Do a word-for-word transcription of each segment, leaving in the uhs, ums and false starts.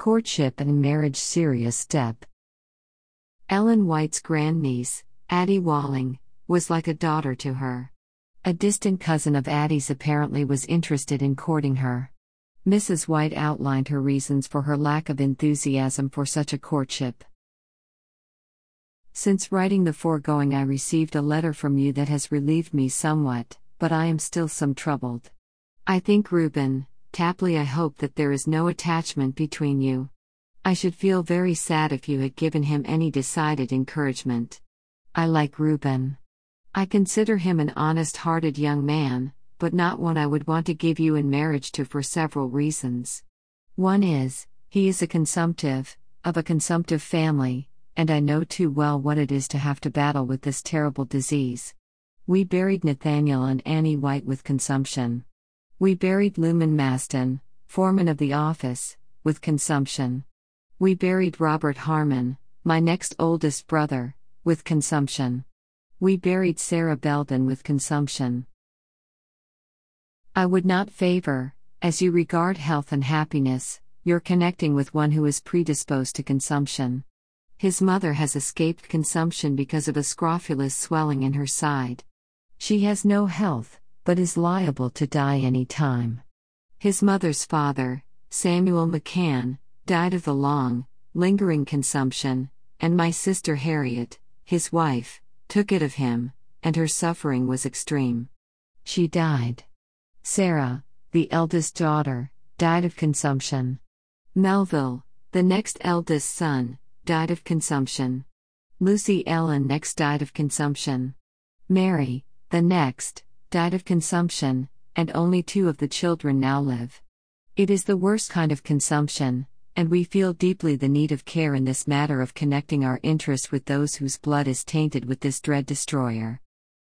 Courtship and marriage serious step. Ellen White's grandniece, Addie Walling, was like a daughter to her. A distant cousin of Addie's apparently was interested in courting her. Missus White outlined her reasons for her lack of enthusiasm for such a courtship. Since writing the foregoing, I received a letter from you that has relieved me somewhat, but I am still some troubled. I think Reuben, Tapley, I hope that there is no attachment between you. I should feel very sad if you had given him any decided encouragement. I like Reuben. I consider him an honest-hearted young man, but not one I would want to give you in marriage to for several reasons. One is, he is a consumptive, of a consumptive family, and I know too well what it is to have to battle with this terrible disease. We buried Nathaniel and Annie White with consumption. We buried Luman Maston, foreman of the office, with consumption. We buried Robert Harmon, my next oldest brother, with consumption. We buried Sarah Belden with consumption. I would not favor, as you regard health and happiness, your connecting with one who is predisposed to consumption. His mother has escaped consumption because of a scrofulous swelling in her side. She has no health, but is liable to die any time. His mother's father, Samuel McCann, died of the long, lingering consumption, and my sister Harriet, his wife, took it of him, and her suffering was extreme. She died. Sarah, the eldest daughter, died of consumption. Melville, the next eldest son, died of consumption. Lucy Ellen next died of consumption. Mary, the next, died of consumption, and only two of the children now live. It is the worst kind of consumption, and we feel deeply the need of care in this matter of connecting our interest with those whose blood is tainted with this dread destroyer.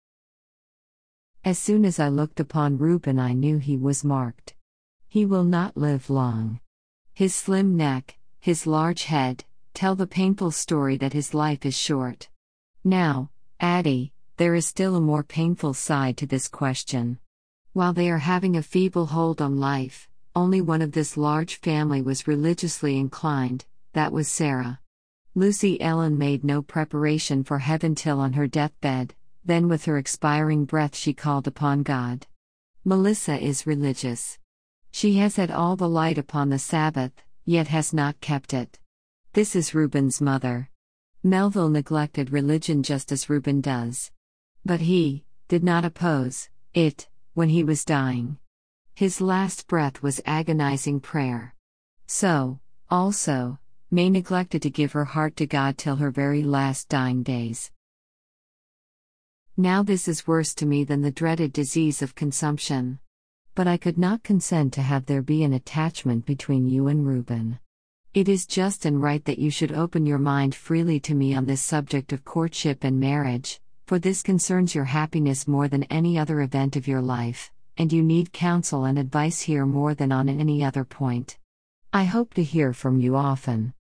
As soon as I looked upon Reuben, I knew he was marked. He will not live long. His slim neck, his large head, tell the painful story that his life is short. Now, Addie, there is still a more painful side to this question. While they are having a feeble hold on life, only one of this large family was religiously inclined, that was Sarah. Lucy Ellen made no preparation for heaven till on her deathbed, then with her expiring breath she called upon God. Melissa is religious. She has had all the light upon the Sabbath, yet has not kept it. This is Reuben's mother. Melville neglected religion just as Reuben does. But he did not oppose it when he was dying. His last breath was agonizing prayer. So, also, May neglected to give her heart to God till her very last dying days. Now this is worse to me than the dreaded disease of consumption. But I could not consent to have there be an attachment between you and Reuben. It is just and right that you should open your mind freely to me on this subject of courtship and marriage, for this concerns your happiness more than any other event of your life, and you need counsel and advice here more than on any other point. I hope to hear from you often.